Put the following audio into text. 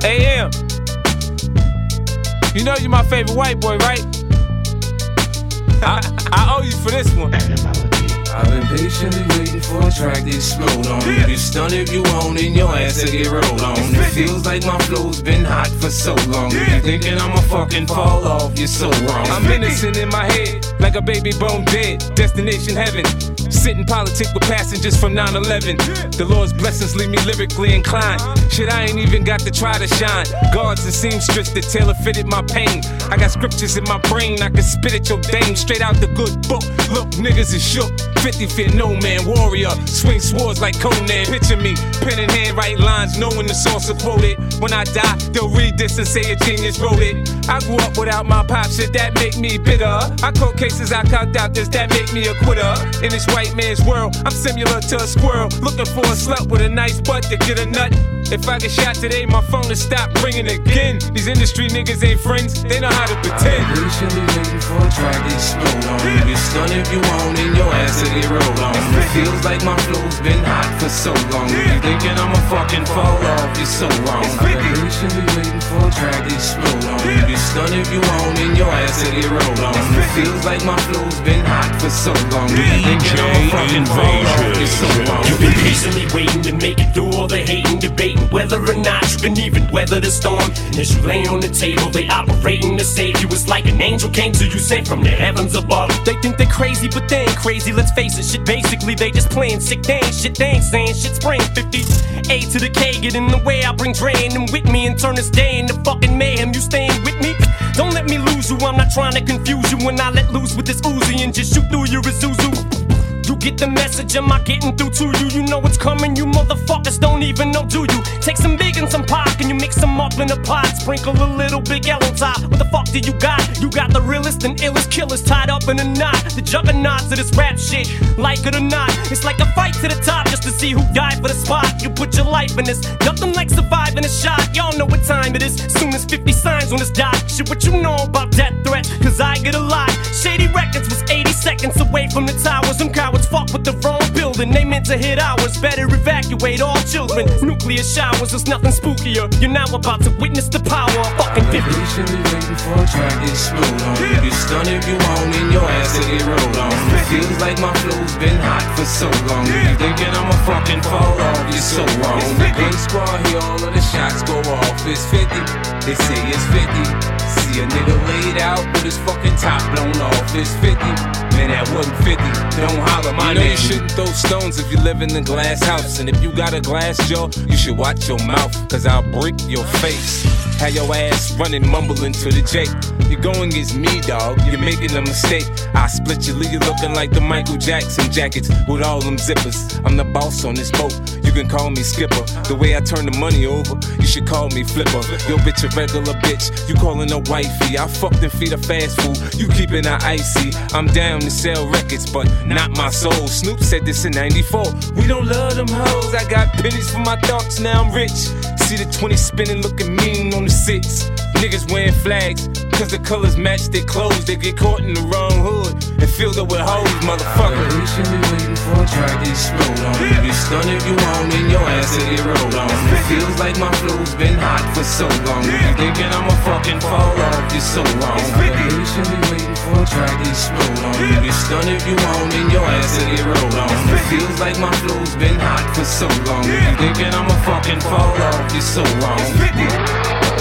AM. You know you're my favorite white boy, right? I owe you for this one. I've been patiently waiting for a track to explode on. You get stunned if you want and your ass to get rolled on. It feels like my flow's been hot for so long. You thinking I'ma fucking fall off, you're so wrong. I'm innocent in my head, like a baby bone dead. Destination heaven. Sitting politic with passengers from 9/11. The Lord's blessings leave me lyrically inclined. Shit, I ain't even got to try to shine. Guards and seamstress that tailor fitted my pain. I got scriptures in my brain, I can spit at your dame straight out the good book. Look, niggas is shook. 50 fear no man, warrior. Swing swords like Conan. Picture me, pen in hand, write lines, knowing the source of quoted. When I die, they'll read this and say a genius wrote it. I grew up without my pop, shit that make me bitter. I caught cases I cocked out, does that make me a quitter? In this white man's world, I'm similar to a squirrel, looking for a slut with a nice butt to get a nut. If I get shot today, my phone will stop ringing again. These industry niggas ain't friends, they know how to pretend. Patiently waiting for a track to explode on. You get stunned if you want and your ass to get rolled on. It feels like my flow's been hot for so long. You thinking I'ma fucking fall off, you're so wrong. I've been patiently waiting for a track to explode on. You get stunned if you want and your ass to get rolled on. It feels like my flow's been hot for so long. You thinking I'ma fucking fall off, you're so wrong. You've been patiently waiting to make it through all the hating, debating whether or not you can even weather the storm. And as you lay on the table, they operating to save you. It's like an angel came to you, sent from the heavens above. They think they're crazy, but they ain't crazy, let's face it. Shit, basically, they just playing sick. They ain't shit, they ain't saying shit. Spraying 50 A to the K, get in the way. I bring Dre and them with me and turn this day into fucking mayhem. You staying with me? Don't let me lose you, I'm not trying to confuse you. When I let loose with this Uzi and just shoot through your Isuzu. You get the message, am I getting through to you? You know it's coming, you motherfuckers don't even know, do you? Take some big and some pop, and you mix them up in a pot. Sprinkle a little Big L on top. What the fuck do you got? You got the realest and illest killers tied up in a knot. The juggernauts of this rap shit, like it or not. It's like a fight to the top just to see who died for the spot. You put your life in this, nothing like surviving a shot. Y'all know what time it is, soon as 50 signs on this dot. Shit, what you know about death threat? Cause I get a lot. Shady Records was 80 seconds away from the towers. Them cowards fuck with the wrong building, they meant to hit ours. Better evacuate all children. Nuclear showers, there's nothing spookier. You're now about to witness the power of fucking 50. Patiently waiting for a track to explode on. You get stunned if you want and your ass to get rolled on. It feels like my flow's been hot for so long. You thinking I'ma fucking fall off, you're so wrong. The gun squad here, all of the shots go off. It's 50, they say it's 50. See a nigga laid out with his fucking top blown off. It's 50, man that wasn't 50. Don't holler my name. You shouldn't throw stones if you live in a glass house. And if you got a glass jaw, you should watch your mouth, cause I'll break your face. Have your ass running, mumbling to the J. You're going against me, dog, you're making a mistake. I split you, leave you looking like the Michael Jackson jackets with all them zippers. I'm the boss on this boat, you can call me skipper. The way I turn the money over, you should call me flipper. Yo bitch, a regular bitch, you calling her wifey. I fucked and feed her fast food, you keeping her icy. I'm down to sell records, but not my soul. Snoop said this in 94, we don't love them hoes. I got pennies for my thoughts, now I'm rich. See the 20 spinning, looking mean on the 6. Niggas wearing flags, cause the colors match their clothes. They get caught in the wrong hood and filled up with hoes, motherfucker. Patiently waiting for a track to explode on. You get stunned if you want and your ass to get rolled on. It feels like my flow's been hot for so long. You thinking I'ma fucking fall off, you're so wrong. Patiently waiting for a track to explode on. You get stunned if you want and your ass to get rolled on. It feels like my flow's been hot for so long. You thinking I'ma fucking fall off, you're so wrong.